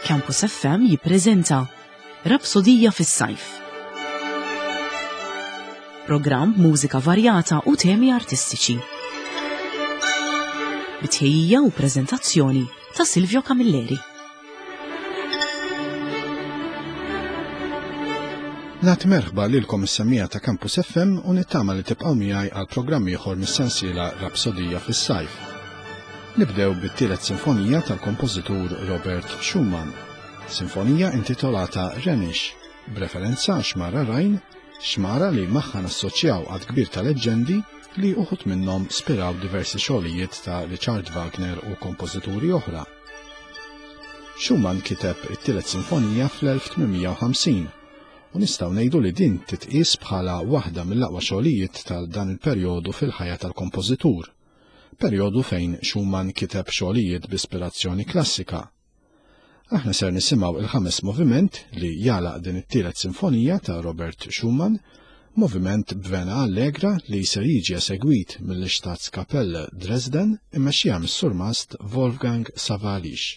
Campus FM jippreżenta Rapsodija fis-sajf. Programm mużika varjata u temi artistiċi. Bitħejjija u preżentazzjoni ta' Silvio Camilleri. Nagħti merħba lilkom is-semmija ta' Campus FM u nittama li tibqgħu miegħi għal programm ieħor mis-sensiela Rapsodija fis-sajf. Nibdew bit-tielet sinfonija tal-kompożitur Robert Schumann. Sinfonija intitolata Rhenish, b'referenza xmara Rajn, xmara li magħha nassoċjaw għad kbir ta' leġġendi li uħud minnhom spiraw diversi xogħlijiet ta' Richard Wagner u kompożituri oħra. Schumann kiteb it-tielet sinfonija fl-1850 u nistgħu ngħidu li din titqies bħala waħda mill-aqwa xogħlijiet tal dan il-perjodu fil-ħajja tal-kompożitur, perjodu fejn Schumann kiteb xogħlijiet b'ispirazzjoni klassika. Aħna ser nisimgħu il-ħames moviment li jalaq din it-tielet sinfonija ta' Robert Schumann, moviment b'vena allegra li ser jiġi esegwit mill-Staatskapelle Dresden immexxija mis-surmast Wolfgang Sawallisch.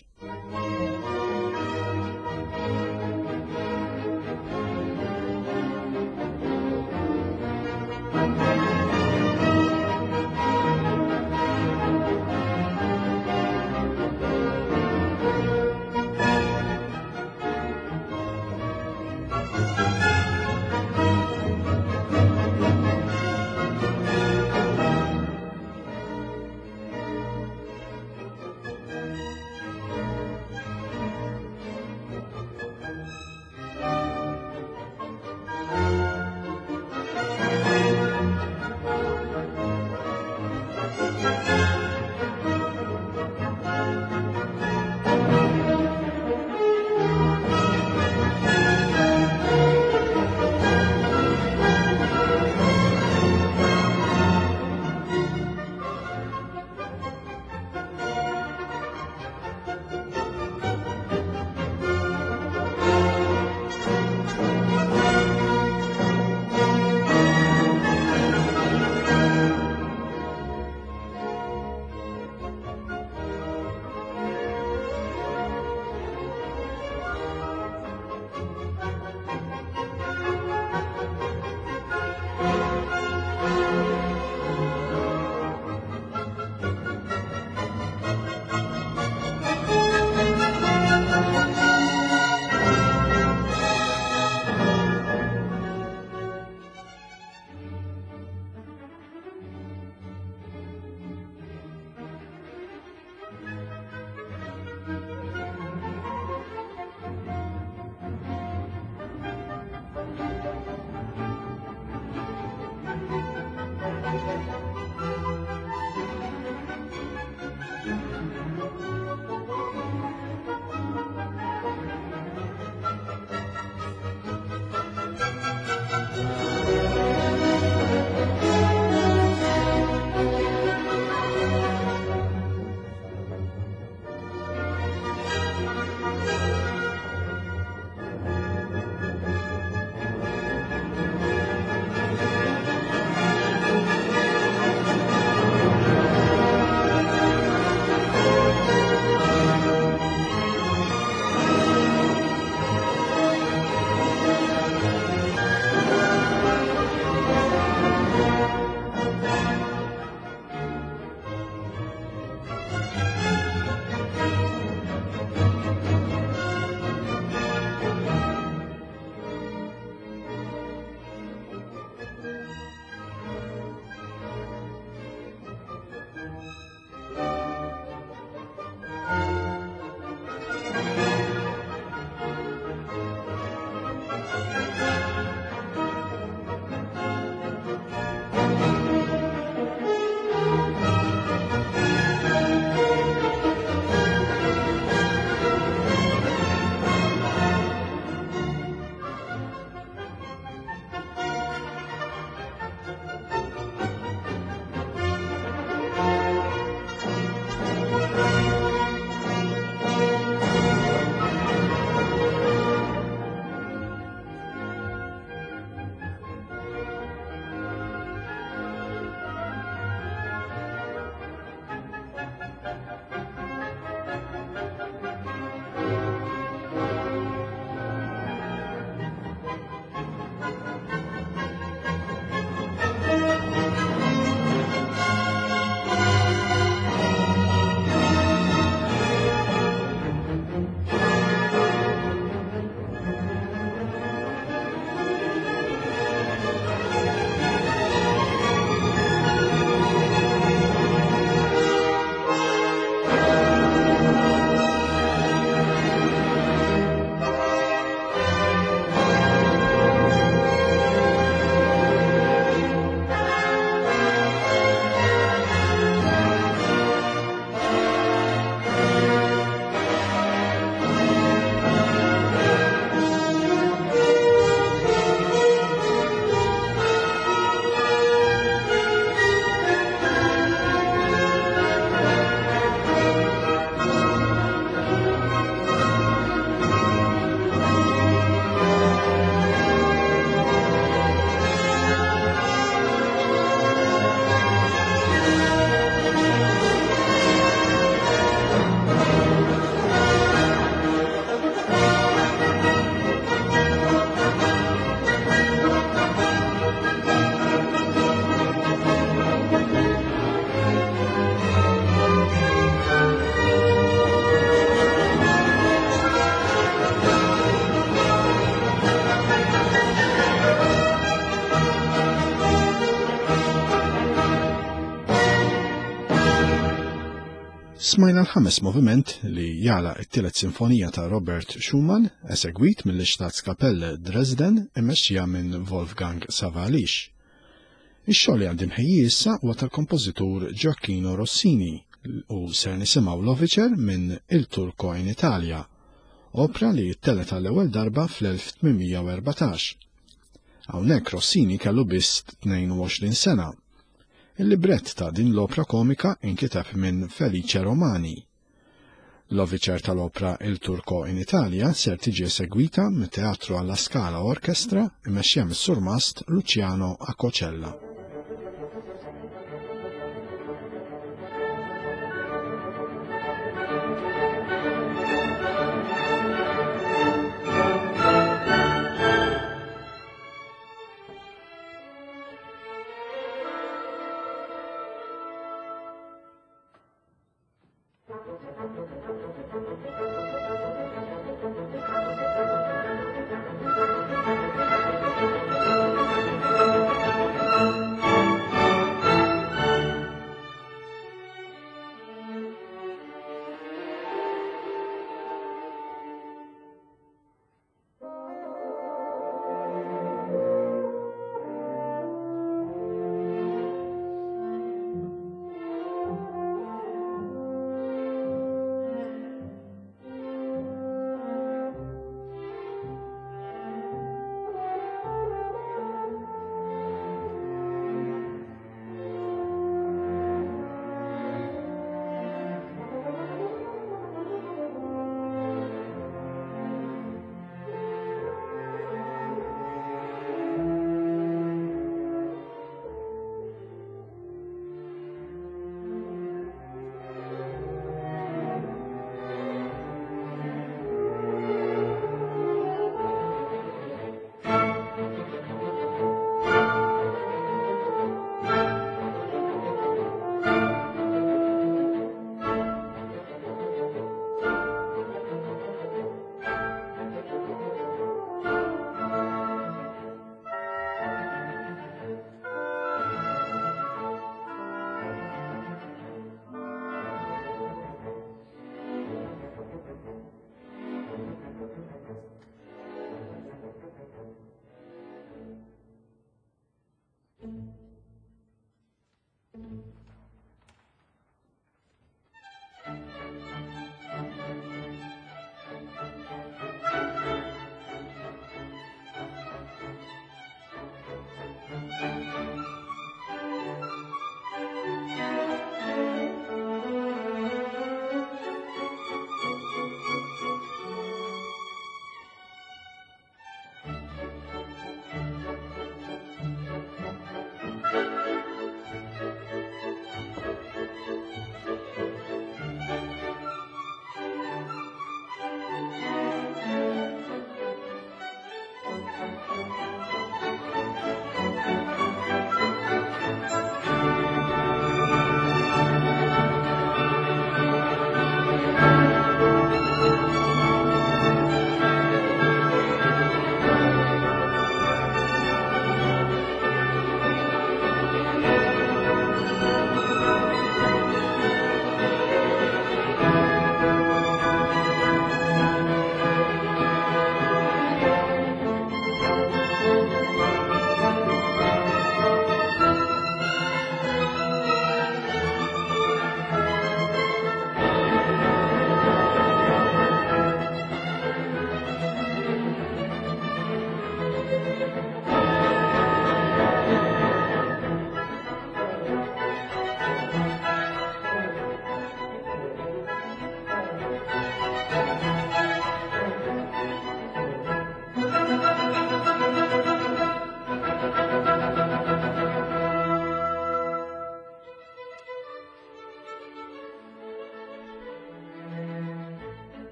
Smajna l-ħames moviment li jala it-tielet sinfonija ta' Robert Schumann, esegwit mill-Staatskapelle Dresden immexxija minn Wolfgang Sawallisch. Ix-xogħol li għandi mħejji issa huwa tal-kompożitur Gioacchino Rossini u ser nisimgħu l-Overture minn Il Turco in Italja, opra li ttelet għall-ewwel darba fl-1814. Hawnhekk Rossini kellu biss 22 sena. Il-librett ta' din l-opra komika inkiteb minn Felice Romani. L-Overture tal-opra Il Turco in Italja ser tiġi esegwita mit-Teatru alla Scala Orchestra imexxija mis-surmast Luciano Accocella.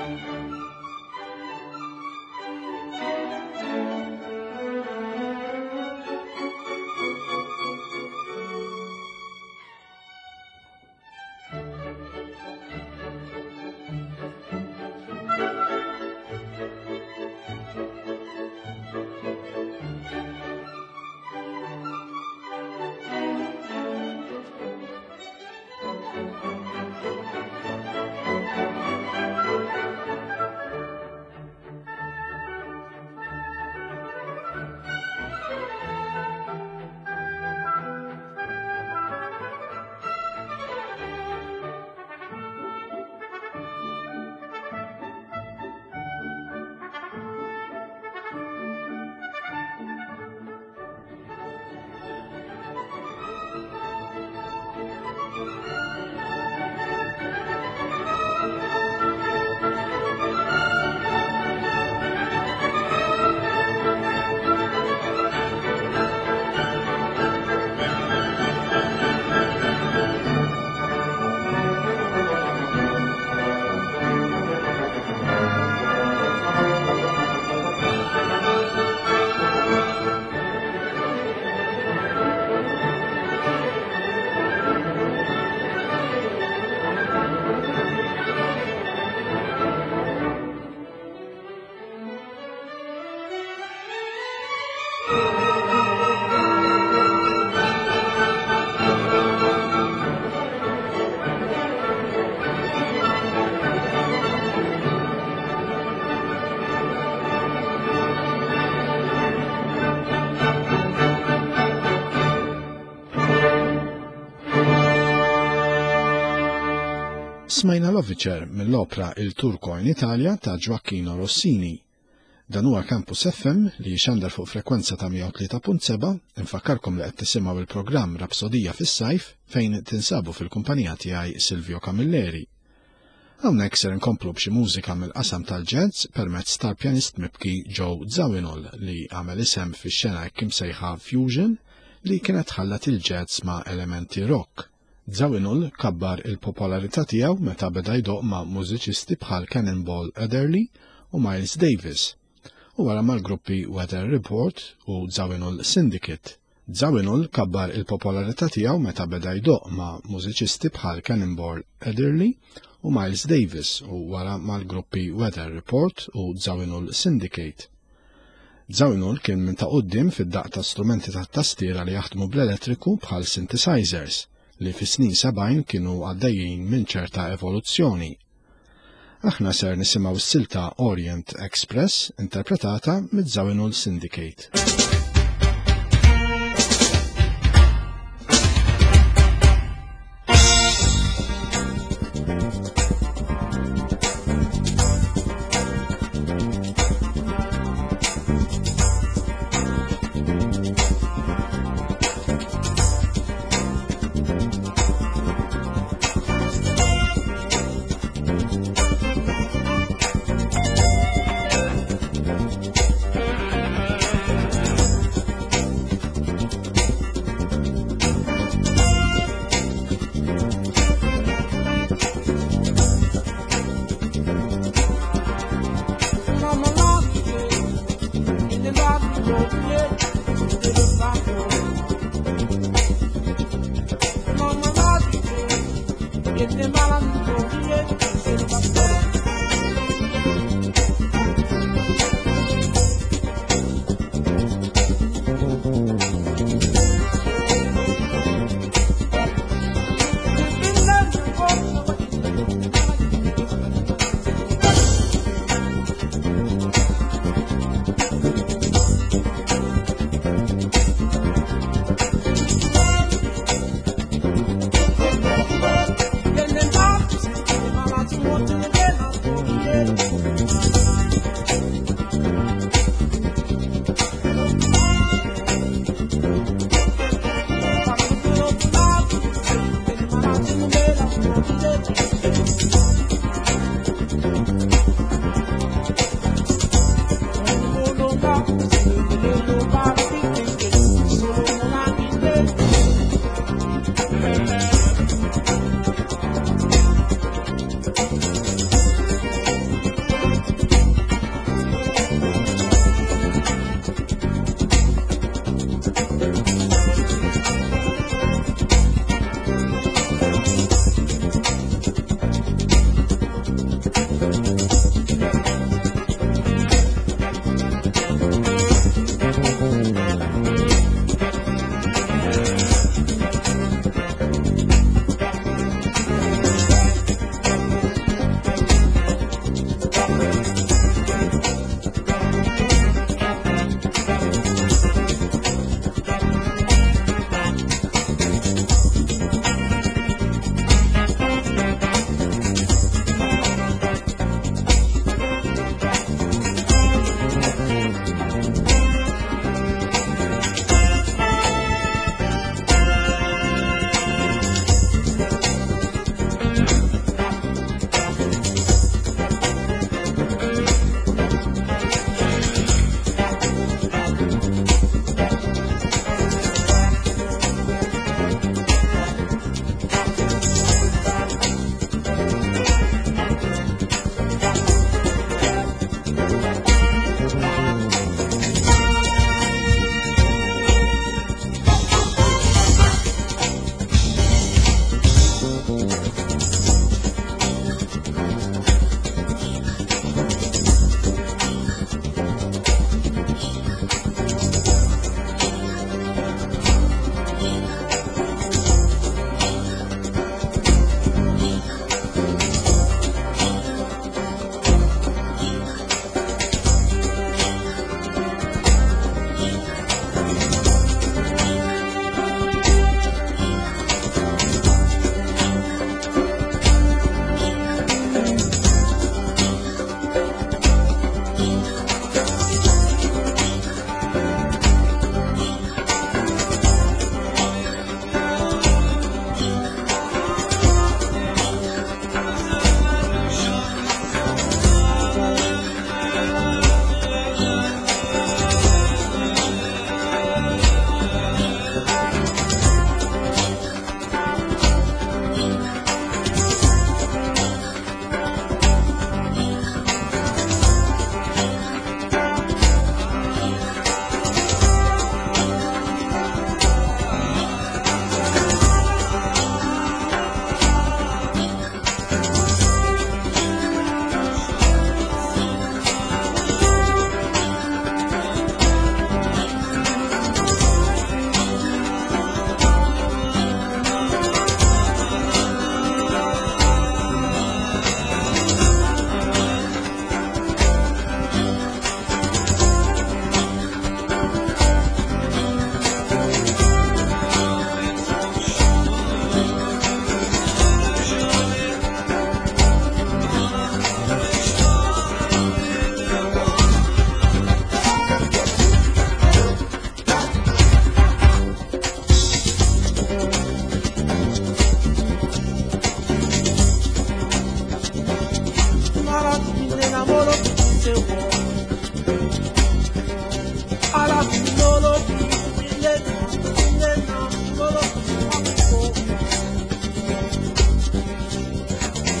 Smajna l-Officer mill-opra Il Turco in Italja ta' Gioacchino Rossini. Dan huwa Campus FM li jxandar fuq frekwenza ta' 103.7, infakkarkom li qed tisimgħu il-programm Rapsodija fis-sajf fejn tinsabu fil-kumpanija tiegħi Silvio Camilleri. Hawnhekk ser inkomplu b'xi mużika mill-qasam tal-jazz permezz tal-pjanist mibki Joe Zawinul li għamel isem fix-xena hekk imsejħa Fusion li kienet ħallat il-jazz ma' elementi rock. Zawinul kabbar il-popolarità tiegħu meta beda jdoq ma' mużiċisti bħal Cannonball Adderley u Miles Davis, u wara mal-gruppi Weather Report u Zawinul Syndicate. Zawinul kabbar il-popolarità tiegħu meta beda jdoq ma' mużiċisti bħal Cannonball Adderley u Miles Davis u wara mal-gruppi Weather Report u Zawinul Syndicate. Zawinul kien minn ta' qudiem fid-daq ta' strumenti ta' tastiera li jaħdmu bl-elettriku bħal synthesizers li fis-snin 70 kienu għaddejjin minn ċerta evoluzzjoni. Aħna ser nisimgħu s-silta Orient Express interpretata mid-Zawinul Syndicate.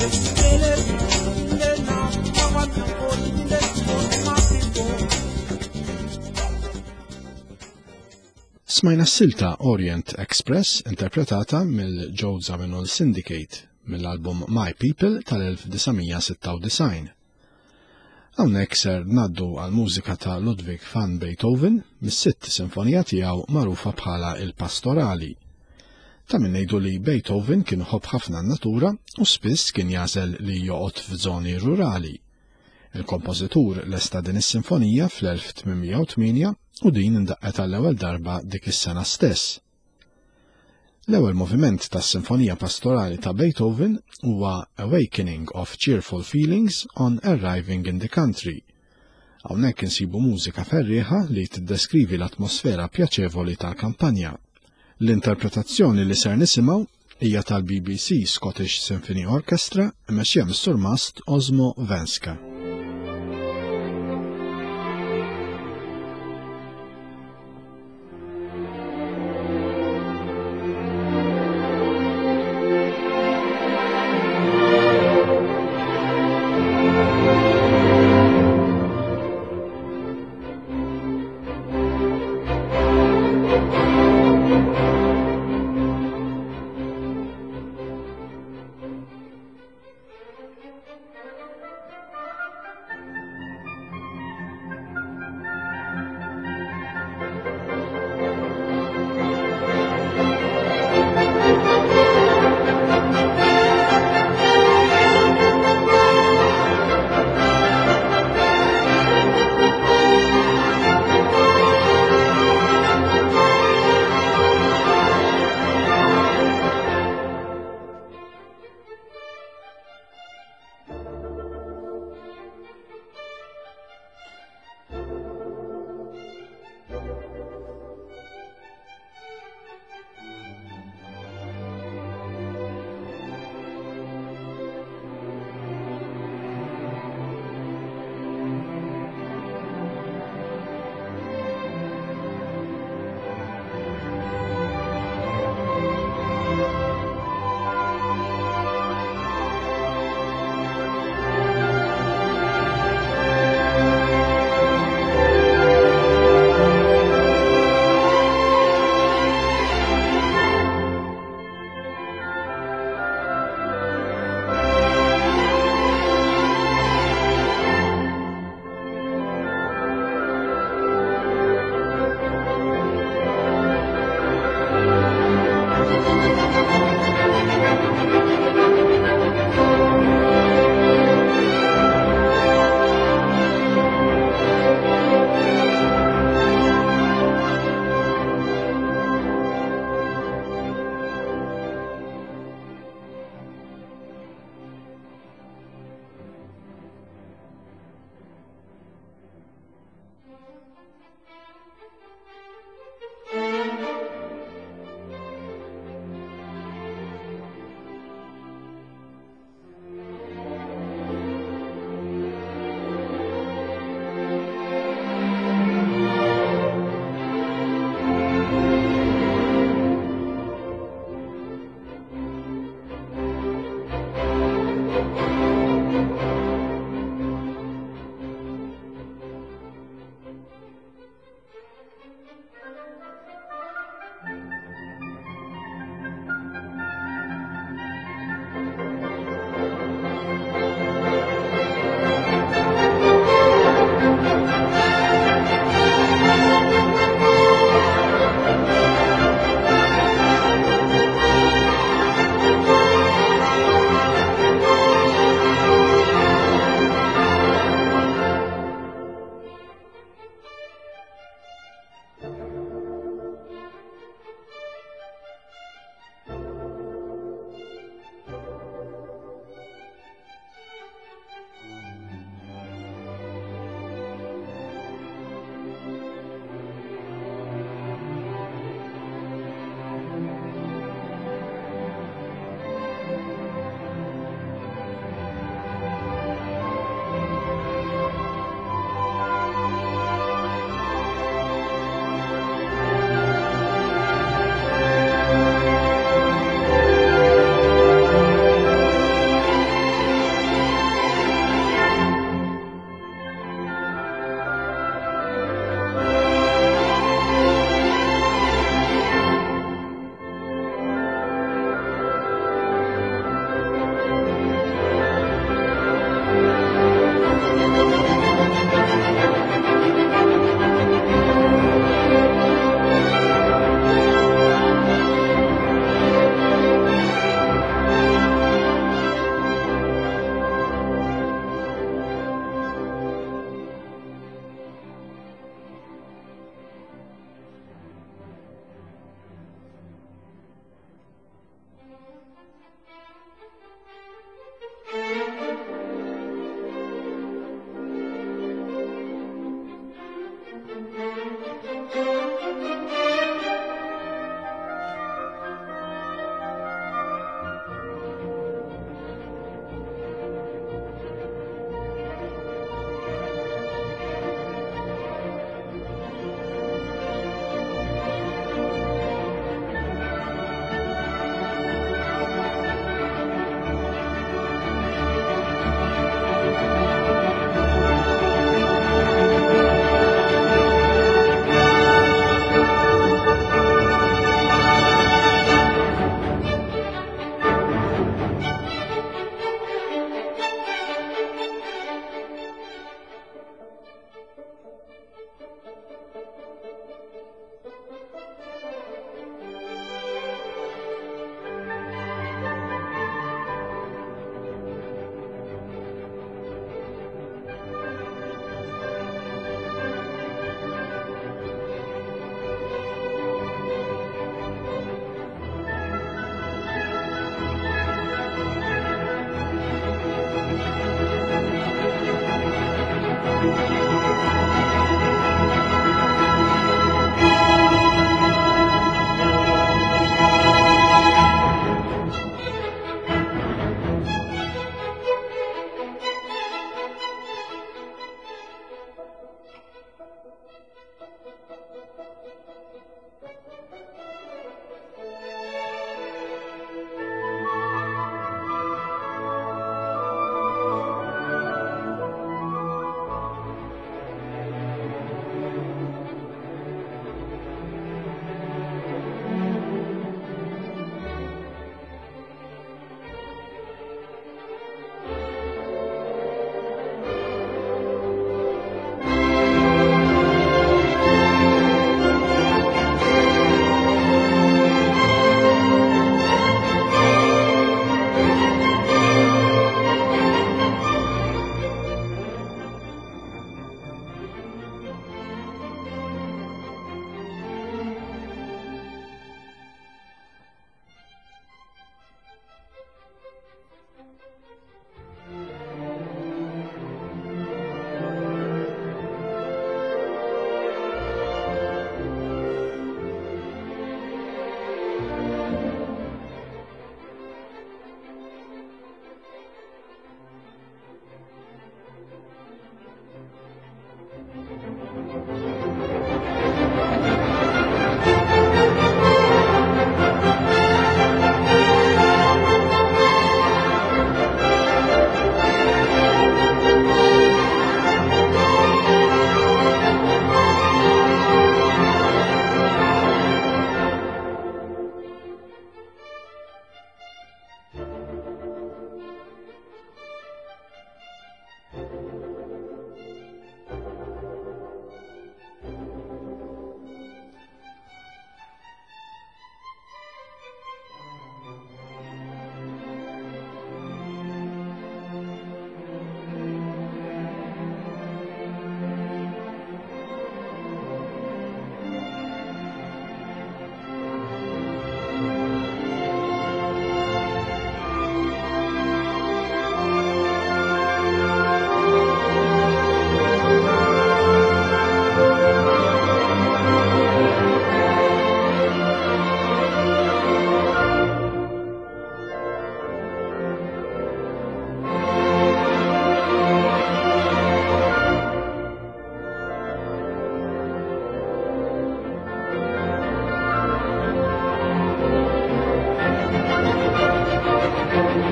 Smajna s-silta Orient Express interpretata mill-Joe Zawinul Syndicate mill-album My People tal-1996. Hawnhekk ser ngħaddu għal mużika ta' Ludwig van Beethoven mis-sitt sinfonija tiegħu magħrufa bħala il-Pastorali. Ta' min ngħidu li Beethoven kien ħobb ħafna n-natura u spiss kien jażel li joqgħod f'żoni rurali. Il-kompożitur lesta din is-sinfonija fl-1808 u din indaqqet għall-ewwel darba dik is-sena stess. L-ewwel moviment tas-Sinfonija Pastorali ta' Beethoven huwa Awakening of Cheerful Feelings on Arriving in the Country. Hawnhekk insibu mużika ferrieħa li tiddeskrivi l-atmosfera pjaċevoli tal-kampanja. L-interpretazzjoni li ser nisimgħu hija tal-BBC Scottish Symphony Orchestra imexxija mis-surmast Osmo Venska.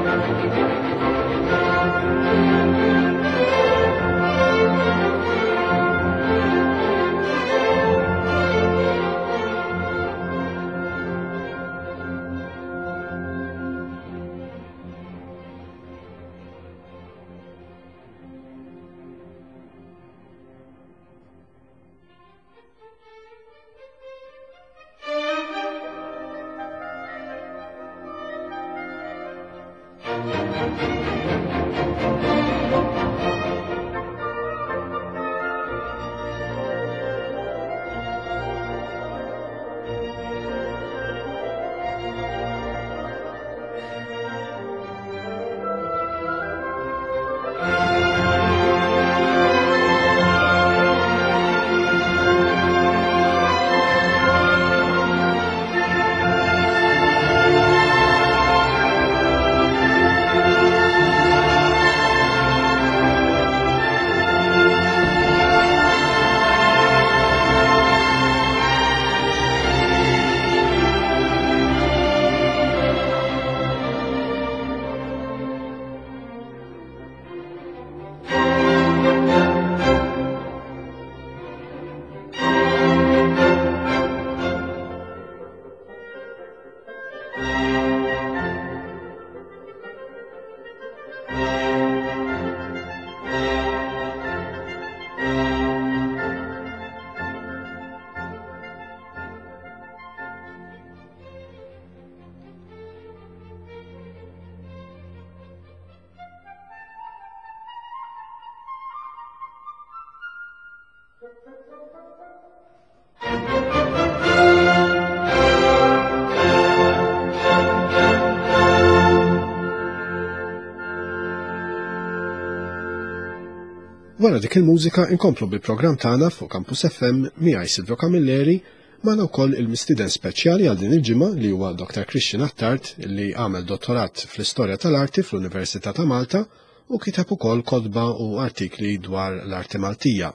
Wara dik il-mużika inkomplu bil-programm tagħna fuq Campus FM miegħi Silvio Camilleri magħna wkoll il-mistieden speċjali għal din il-ġimgħa li huwa Dr. Christian Attard li għamel dottorat fl-istorja tal-arti fl-Università ta' Malta u kiteb ukoll kotba u artikli dwar l-arti Maltija.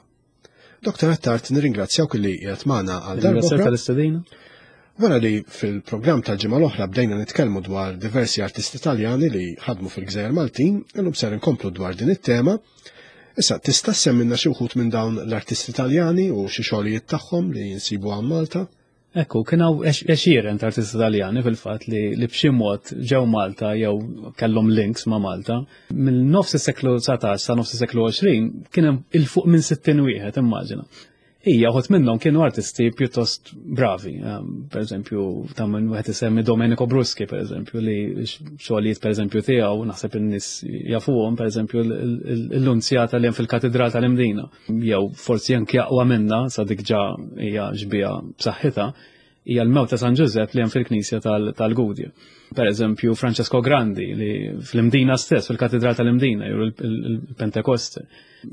Dr. Attard, nirringrazzjawk li qiegħed magħna għal darba. Wara li fil-programm tal-ġimgħa l-oħra bdejna nitkellmu dwar diversi artisti Taljani li ħadmu fil-Gżejjer Maltin, illum ser inkomplu dwar din it-tema. Issa, tista' semmilna xi wħud minn dawn l-artisti Taljani u xi xogħlijiet tagħhom li jinsibu għal Malta? Ekku, kien hawn għexieren ta' artisti Taljani fil-fatt li b'xi mod ġew Malta jew kellhom links ma' Malta. Mill-nofs is-seklu 19 sa nofs is-seklu 20 kien hemm il-fuq minn 60 wieħed immaġina. Hija ħodt minnhom kienu artisti pjuttost bravi. Pereżempju, ta' minn wieħed isemmi Domenico Bruschi, pereżempju, li xogħlijiet pereżempju tiegħu naħseb in-nies jafuhom, pereżempju l-Unzjata li hemm fil-Katedral tal-Imdina. Jew forsi anke aqwa minnha sa dik ġa hija ġbija b'saħħitha, hija l-Mewt ta' San Giuseppe li hemm fil-Knisja tal-Gudja. Pereżempju Francesco Grandi li fl-Imdina stess, fil-Katedral tal-Imdina, jew il-Pentekoste.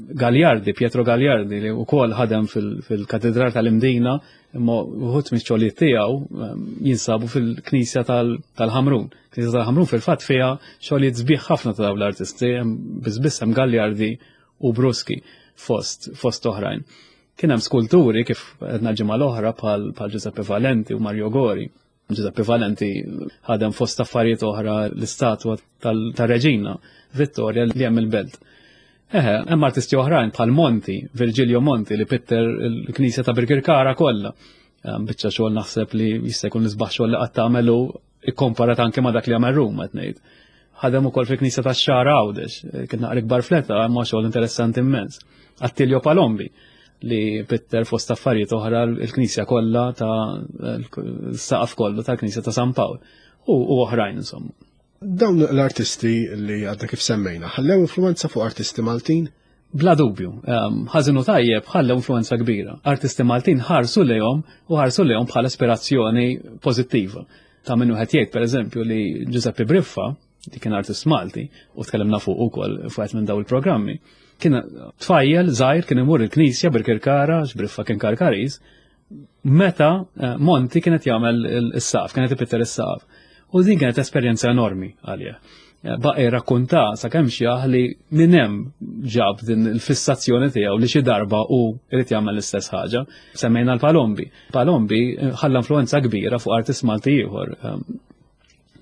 Pietro Gagliardi li wkoll ħadem fil-Katedral tal-Imdina, imma wħud mix-xogħlijiet tiegħu jinsabu fil-Knisja tal-Ħamrun. Knisja tal-Ħamrun fil-fatt fiha xogħlijiet sbieħ ħafna ta' dawn l-artisti, biss hemm Gagliardi u Bruschi fost oħrajn. Kien hemm skulturi kif qedna ġimgħa l-oħra bħal Giuseppe Valenti u Mario Gori. Giuseppe Valenti ħadem fost affarijiet oħra l-istatwa tal-Reġina Vittoria li hemm il-Belt. Hemm artisti oħrajn bħal Monti, Virgilio Monti li pitter il-Knisja ta' Birkirkara kollha. Biċċa xogħol naħseb li jista' jkun nisbaħ xogħol li qatt tagħmelu ikkomparat anke ma' dak li għamel Ruma qed ngħid. Ħadem ukoll fil-Knisja tax-Xara Għawdex, kien naqra ikbar fletta imma xogħol interessanti immens. Attilio Palombi li pitter fost affarijiet oħra l-Knisja kollha ta' s-saqaf kollu tal-Knisja ta' San Pawl u oħrajn insomma. Dawn l-artisti li għadna kif semmejna, ħallew influenza fuq artisti Maltin? Bla dubju, ħażinu tajjeb ħallew influenza kbira. Artisti Maltin ħarsu lejhom bħala ispirazzjoni pożittiva. Ta' minnu qed jgħid pereżempju li Giuseppe Briffa, li kien artist Malti, u tkellimna fuq ukoll fuq minn daw il-programmi, kien tfajjel żgħir kien imur il-Knisja Birkirkara, x'Briffa kien Karkariż, meta Monti kienet jagħmel is-saqaf, kienet ipitter is-saqaf. U din kienet esperjenza enormi għalija. Baqi rakkunta sakemm xi li minn hemm ġab din il-fissazzjoni tiegħu li xi darba u irid jagħmel l-istess ħaġa. Semmejna l-Palombi. Palombi ħalla influenza kbira fuq artist Malti ieħor.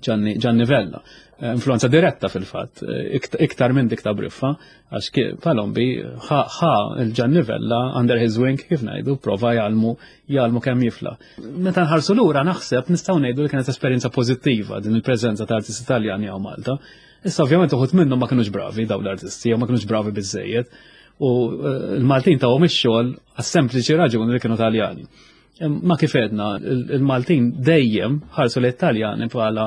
Gianni Vella. Influenza diretta fil-fatt, iktar minn dik ta' Briffa, għax Palombi ħa il-Gianni Vella under his wing kif ngħidu, prova jgħalmu kemm jifla. Meta nħarsu lura naħseb nistgħu ngħidu li kienet esperjenza pożittiva din il-preżenza ta' artisti Taljani hawn Malta. Issa ovvjament uħud minnhom ma kinux bravi dawn l-artisti, jew ma kinux bravi biżejjed, u l-Maltin tagħhom ix-xogħol għas-sempliċi raġuni li kienu Taljani. Ma kif edna, il-Maltin dejjem ħarsu l-Italjani bħala,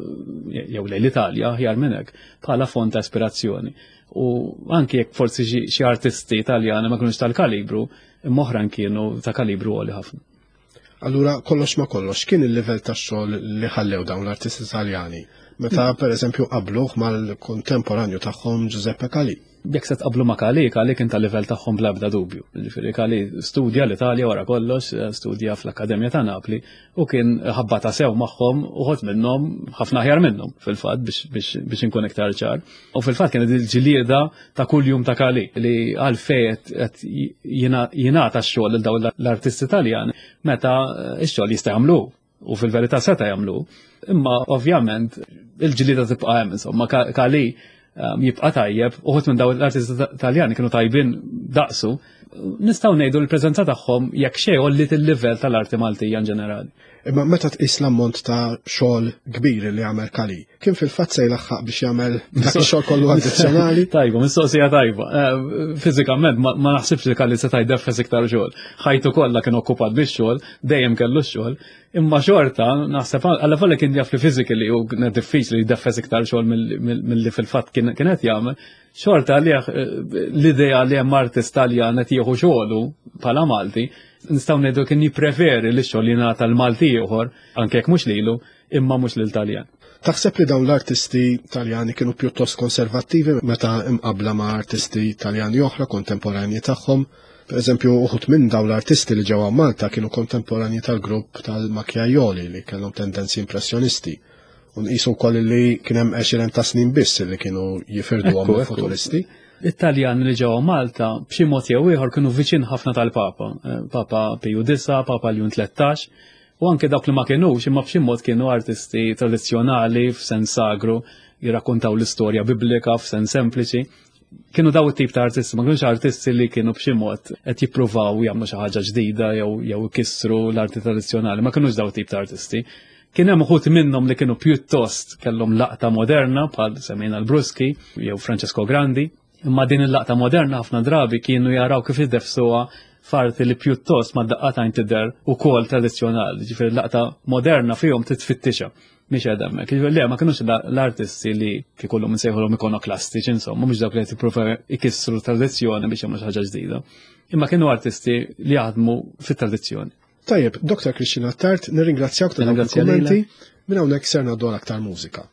jew l-Italja, ħjar minnek, bħala font ta' ispirazzjoni. U anki jekk forsi xi artisti Italjani ma kienux tal-kalibru, imma kienu ta' kalibru għoli ħafna. Allura, kollox ma kollox, kien il-livell ta' xogħol li ħallew dawn l-artisti Taljani? Meta pereżempju qabluh mal-kontemporanju tagħhom Giuseppe Calì. Jekk se tqablu ma' Calì kien tal-livell tagħhom bla ebda dubju. Ġifieri Calì studja l-Italja wara kollox, studja fl-Akkademja ta' Napli u kien ħabbata sew magħhom uħod minnhom ħafna aħjar minnhom fil-fatt biex inkun iktar ċar. U fil-fatt kienet il-ġlieda ta' kuljum ta' Calì li għalfejn qed jingħata x-xogħol lil dawn l-artisti Taljani meta x-xogħol jista' jagħmluh u fil-verità seta' jagħmluh. Imma ovvjament il-ġlieda tibqa' hemm insomma Calì jibqa' tajjeb, uħud minn dawn l-artisti Taljani kienu tajbin daqsu, nistgħu ngħidu l-preżenza tagħhom jekk xejn għollit il-livell tal-arti Maltija in ġenerali. Imma meta tqis l-ammont ta' xogħol kbir li għamel Calì, kien fil-fatt se jlaħħaq biex jagħmel dak ix-xogħol kollu addizzjonali? Tajba, mistoqsija tajba. Fiżikament ma naħsibx li Calì seta' jdeffes iktar xogħol. Ħajtu kollha kien okkupat bix-xogħol, dejjem kellu x-xogħol, imma xorta naħseb alla volja kien jaf li physically u diffiċli jdeffes iktar xogħol milli fil-fatt kienet jagħmel. Xorta li l-idea li hemm artist Taljan qed jieħu xogħlu bħala Malti, nistgħu ngħidu kien jippreferi li x-xogħol jingħata l-Malti ieħor anke jekk mhux lilu imma mhux lil-Taljan. Taħseb li dawn l-artisti Taljani kienu pjuttost konservattivi meta imqabbla ma' artisti Taljani oħra kontemporanji tagħhom? Pereżempju, uħud minn dawn l-artisti li ġewwa Malta kienu kontemporanji tal-grupp tal-Macchiaioli li kellhom tendenzi impressjonisti. U nqisu wkoll li kien hemm 20 ta' snin biss li kienu jifirduhom futuristi. It-Taljani li ġewwa Malta b'xi mod jew ieħor kienu viċin ħafna tal-Papa, Papa Piju IX, Papa Leon XIII, u anke dawk li ma kienux imma b'xi mod kienu artisti tradizzjonali f'sens sagru, jirrakkuntaw l-istorja biblika f'sens sempliċi. Kienu daw it-tip ta' artisti, ma kienux artisti li kienu b'xi mod qed jippruvaw jagħmlu xi ħaġa ġdida jew ikissru l-arti tradizzjonali, ma kienux daw it-tip ta' artisti. Kien hemm uħud minnhom li kienu pjuttost kellhom laqta moderna bħal semmejna l-Bruski jew Francesco Grandi, imma din il-laqta moderna ħafna drabi kienu jaraw kif iddefsuha farti li pjuttost ma daqqatajn tidher ukoll tradizzjonali, ġifieri l-laqta moderna fihom titfittixha mhix qed hemmhekk. Le ma kinux l-artisti li kikollhom insejħulhom ikonoklastiċi insomma mhux dawk li qed jippruvaw ikissru tradizzjoni biex jagħmlu xi ħaġa ġdida. Imma kienu artisti li jaħdmu fit-tradizzjoni. Tajjeb, Dr. Cristina Tart, nirringrazzjak tal-kommenti minn hawnhekk serna dwar aktar mużika.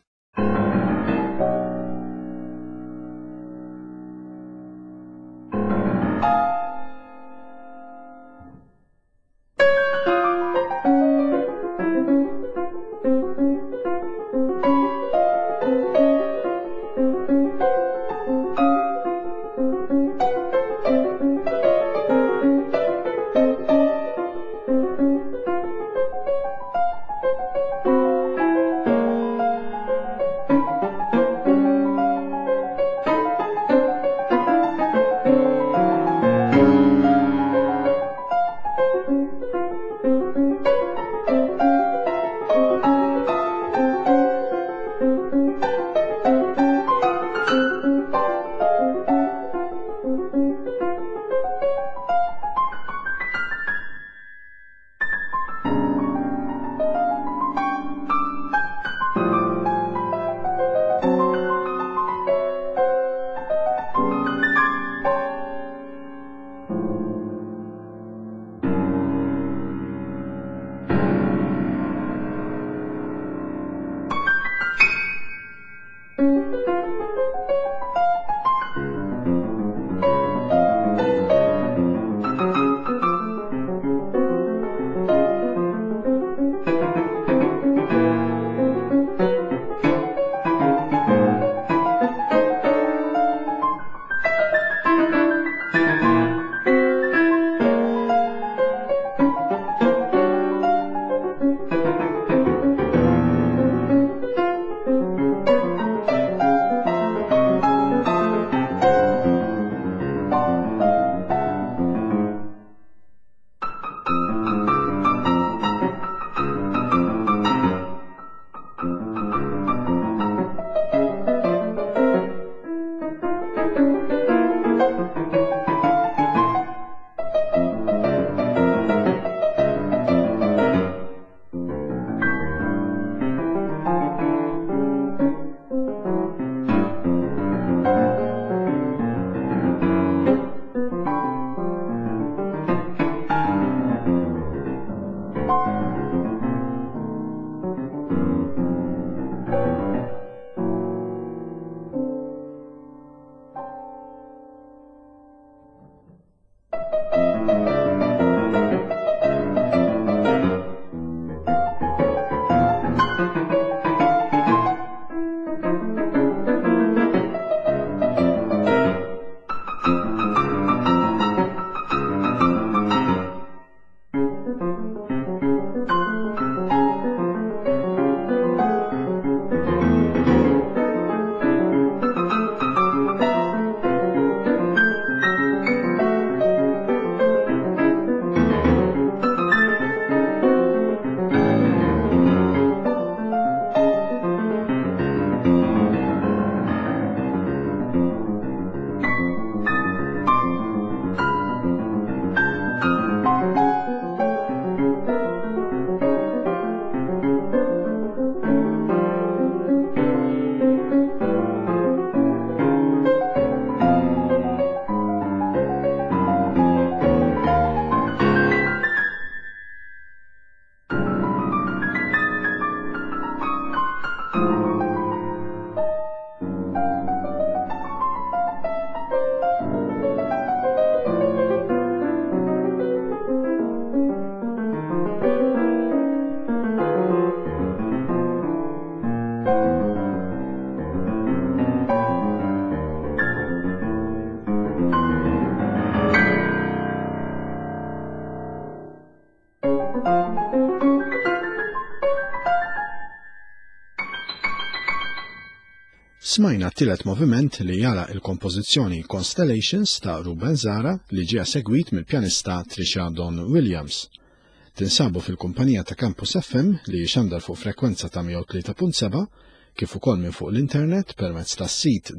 Smajna t-tielet moviment li jala il-kompożizzjoni Constellations ta' Ruben Zara li ġie segwit mill-pjanista Trisha Dawn Williams. Tinsabu fil-kumpanija ta' Campus FM li xandar fuq frekwenza ta' 103.7 kif ukoll minn fuq l-internet permezz tas-sit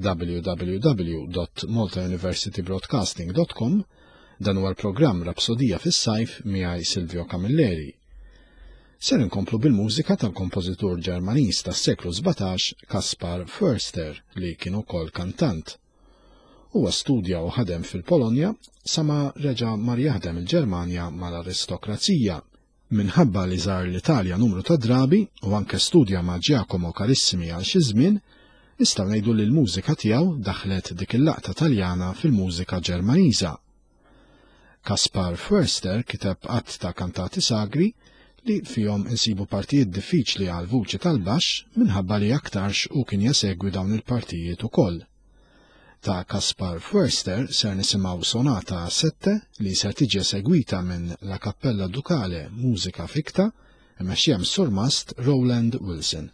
www.maltauniversitybroadcasting.com. Dan huwa l-programm Rapsodija fis-sajf miegħi Silvio Camilleri. Ser inkomplu bil-mużika tal-kompożitur Ġermaniż tas-seklu 17 Kaspar Förster li kien ukoll kantant. Huwa studja u ħadem fil-Polonja sama reġa' mar jaħdem il-Ġermanja mal-aristokrazija. Minħabba li żar l-Italja numru ta' drabi u anke studja ma' Giacomo Carissimi għal xi żmien, nistgħu ngħidu li l-mużika tiegħu daħlet dik il-laqta Taljana fil-mużika Ġermaniża. Kaspar Förster kiteb qatt ta' kantati sagri li fihom insibu partijiet diffiċli għal vuċi tal-baxx minħabba li aktarx u kien jesegwi dawn il-partijiet ukoll. Ta' Kaspar Förster ser nisimgħu sonata sette li ser tiġi segwita minn la Kappella Dukale Mużika Fikta imexxija mis-surmast Rowland Wilson.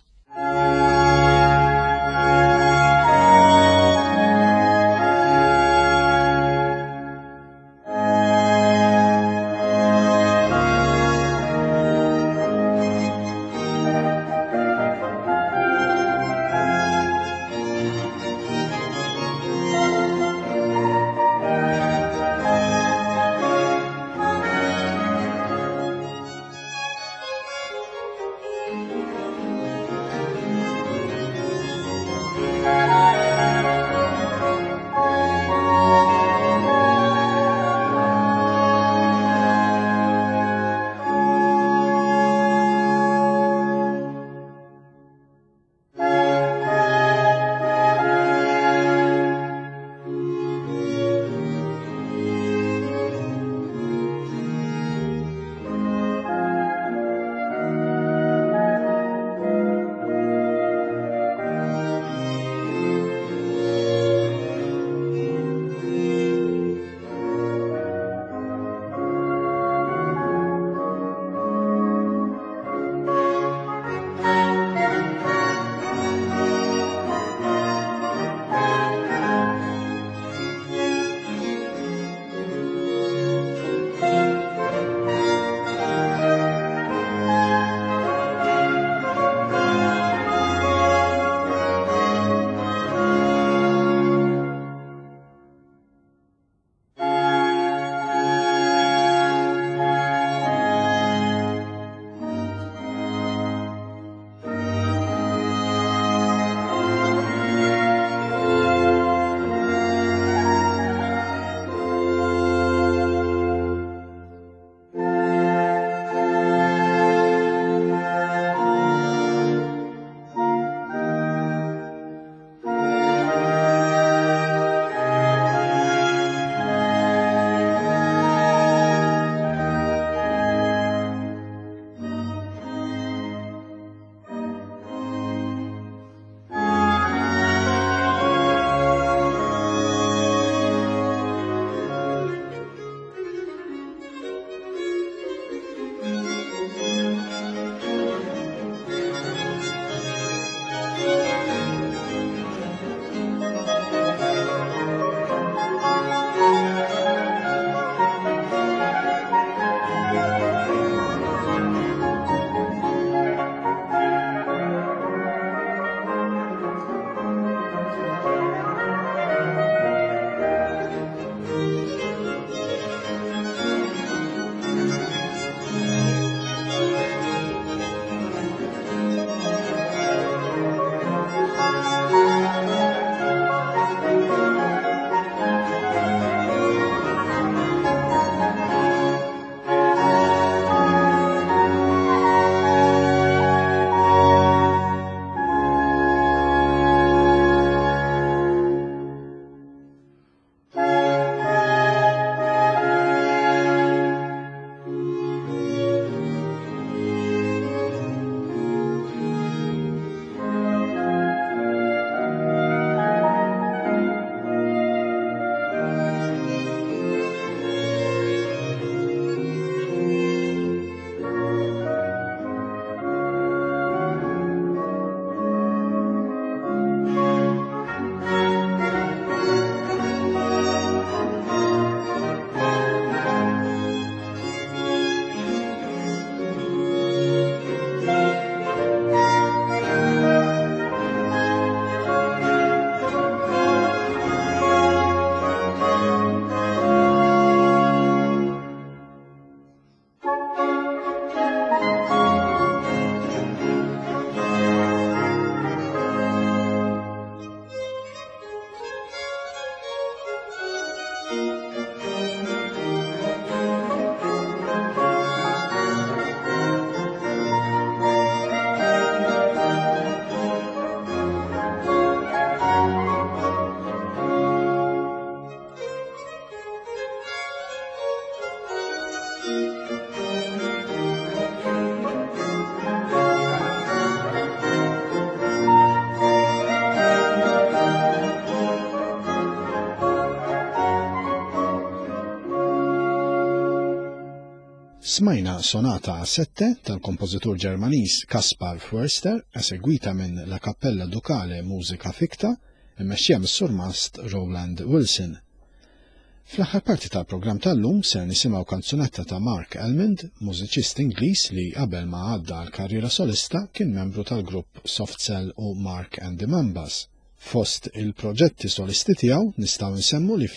Smajna sonata a sette tal-kompożitur Ġermaniż Kaspar Foerster, esegwita minn La Cappella Dukale Musica Ficta, immexxija mis-Sur Mast Roland Wilson. Fl-aħħar parti tal-programm tal-lum se nisimgħu kanzunetta ta' Mark Almond, mużiċist Ingliż li qabel ma għadda l-karriera solista kien membru tal-grupp Soft Cell u Mark and the Mambas. Fost il-proġetti solisti tiegħu nistgħu nsemmu li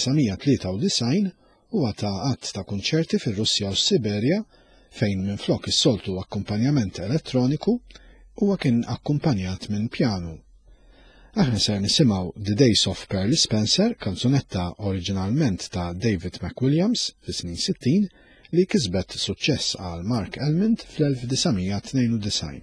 fl-1993 huwa ta' qatt ta' kunċerti fir-Russja u s-Siberja fejn minflok is-soltu akkumpanjament elettroniku huwa kien akkumpanjat minn pjanu. Aħna ser nisimgħu The Days of Pearly Spencer, kanzunetta oriġinalment ta' David McWilliams fis-snin 60 li kisbet suċċess għal Mark Almond fl-1992.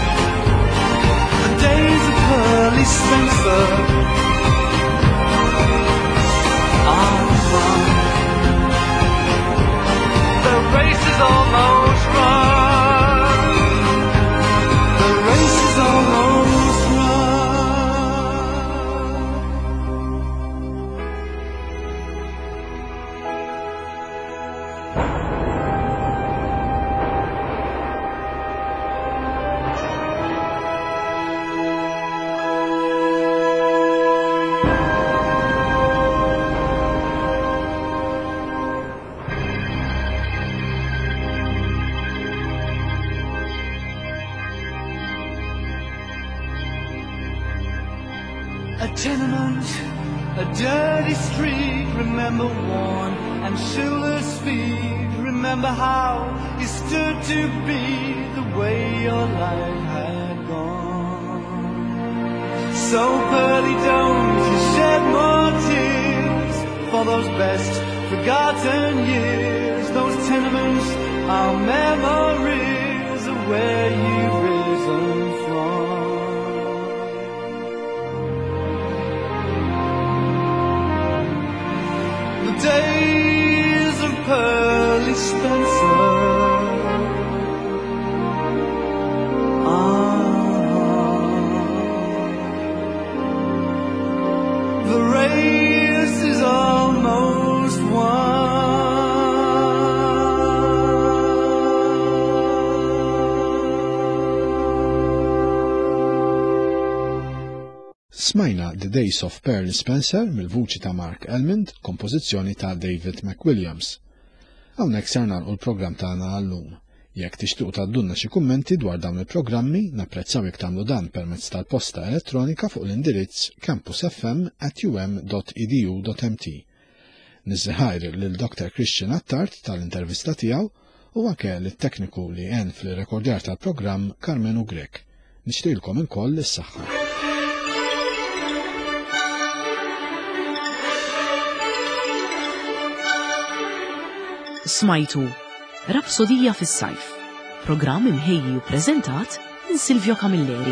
Spencer. tenement, a dirty street, remember worn and shoeless feet, remember how you stood to be the way your life had gone. So Pearly, don't you shed more tears for those best forgotten years. Those tenements are memories of where you've risen from. The days of Pearly Spencer the race is almost won. Smajna The Days of Pearly Spencer mill-vuċi ta' Mark Elmond, kompożizzjoni ta' David McWilliams. Hawnhekk ser nagħlqu l-programm tagħna għallum. Jekk tixtiequ tgħaddulna xi kummenti dwar dawn il-programmi, napprezzaw jekk tagħmlu dan permezz tal-posta elettronika fuq l-indirizz campusfm@um.edu.mt. Niżħajr lil Dr. Christian Attard tal-intervista tiegħu u anke lit-tekniku li għen fil-rekordjar tal-programm Carmen Ugrek. Nixtieqilkom inkoll is-saħħa. Smajtu Rapsodija fis-sajf, programm imħejji u preżentat minn Silvio Camilleri.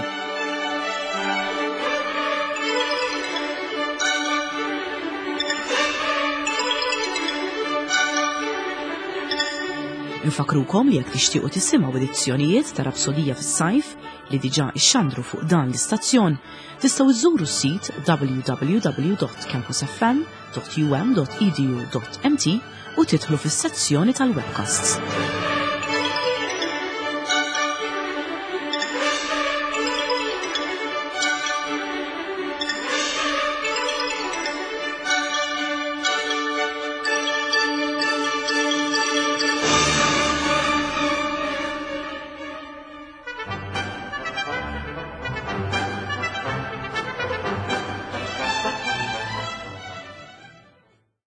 Infakrukom li jekk tixtiequ tisimgħu edizzjonijiet ta' Rapsodija fis-sajf li diġà ixxandru fuq dan l-istazzjon, tistgħu iżżuru s-sit www.campusfm.um.edu.mt u tidħlu fis-sezzjoni tal-webcasts.